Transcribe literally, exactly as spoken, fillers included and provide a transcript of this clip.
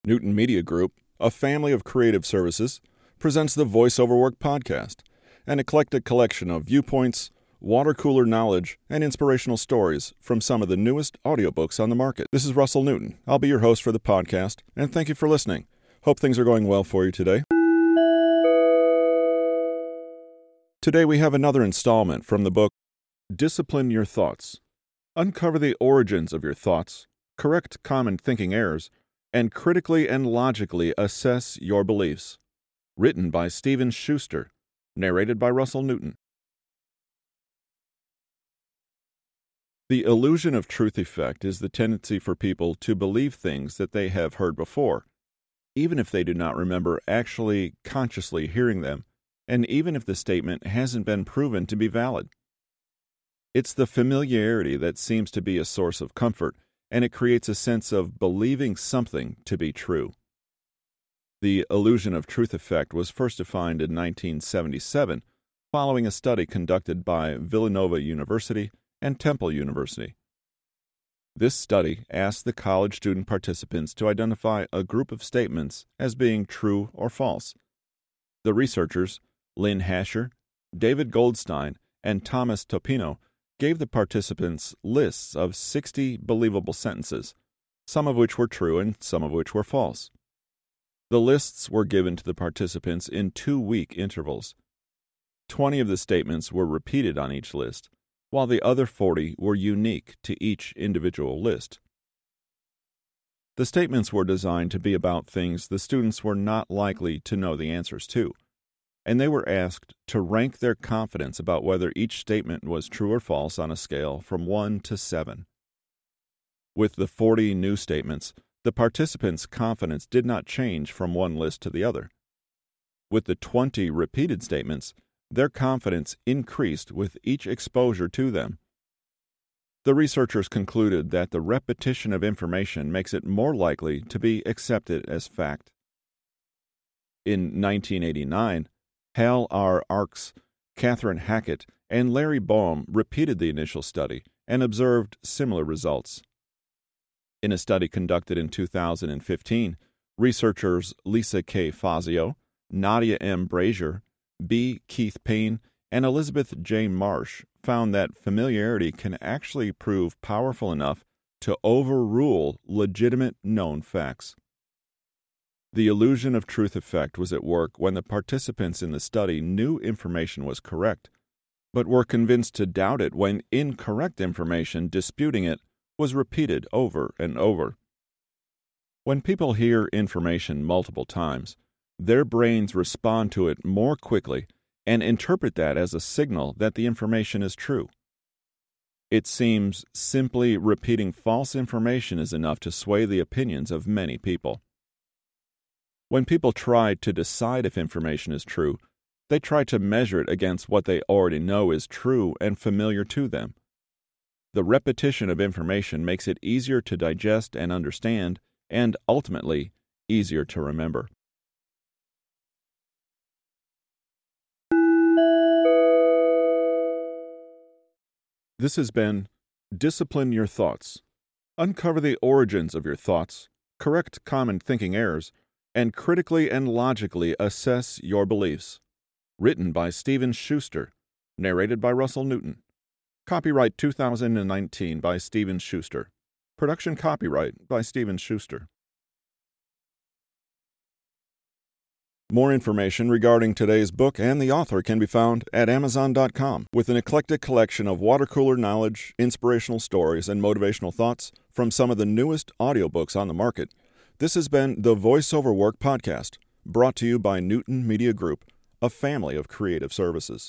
Newton Media Group, a family of creative services, presents the Voiceover Work Podcast, an eclectic collection of viewpoints, water cooler knowledge, and inspirational stories from some of the newest audiobooks on the market. This is Russell Newton. I'll be your host for the podcast, and thank you for listening. Hope things are going well for you today. Today we have another installment from the book, Discipline Your Thoughts. Uncover the origins of your thoughts, correct common thinking errors, and critically and logically assess your beliefs. Written by Stephen Schuster. Narrated by Russell Newton. The illusion of truth effect is the tendency for people to believe things that they have heard before, even if they do not remember actually consciously hearing them, and even if the statement hasn't been proven to be valid. It's the familiarity that seems to be a source of comfort, and it creates a sense of believing something to be true. The illusion of truth effect was first defined in nineteen seventy-seven, following a study conducted by Villanova University and Temple University. This study asked the college student participants to identify a group of statements as being true or false. The researchers, Lynn Hasher, David Goldstein, and Thomas Topino, gave the participants lists of sixty believable sentences, some of which were true and some of which were false. The lists were given to the participants in two-week intervals. Twenty of the statements were repeated on each list, while the other forty were unique to each individual list. The statements were designed to be about things the students were not likely to know the answers to, and they were asked to rank their confidence about whether each statement was true or false on a scale from one to seven. With the forty new statements, the participants' confidence did not change from one list to the other. With the twenty repeated statements, their confidence increased with each exposure to them. The researchers concluded that the repetition of information makes it more likely to be accepted as fact. In nineteen eighty-nine, Hal R. Arks, Catherine Hackett, and Larry Boehm repeated the initial study and observed similar results. In a study conducted in two thousand fifteen, researchers Lisa K. Fazio, Nadia M. Brazier, B. Keith Payne, and Elizabeth J. Marsh found that familiarity can actually prove powerful enough to overrule legitimate known facts. The illusion of truth effect was at work when the participants in the study knew information was correct, but were convinced to doubt it when incorrect information disputing it was repeated over and over. When people hear information multiple times, their brains respond to it more quickly and interpret that as a signal that the information is true. It seems simply repeating false information is enough to sway the opinions of many people. When people try to decide if information is true, they try to measure it against what they already know is true and familiar to them. The repetition of information makes it easier to digest and understand, and ultimately, easier to remember. This has been Discipline Your Thoughts. Uncover the origins of your thoughts, correct common thinking errors, and critically and logically assess your beliefs. Written by Stephen Schuster. Narrated by Russell Newton. Copyright two thousand nineteen by Stephen Schuster. Production copyright by Stephen Schuster. More information regarding today's book and the author can be found at amazon dot com. With an eclectic collection of water cooler knowledge, inspirational stories, and motivational thoughts from some of the newest audiobooks on the market, this has been the Voiceover Work Podcast, brought to you by Newton Media Group, a family of creative services.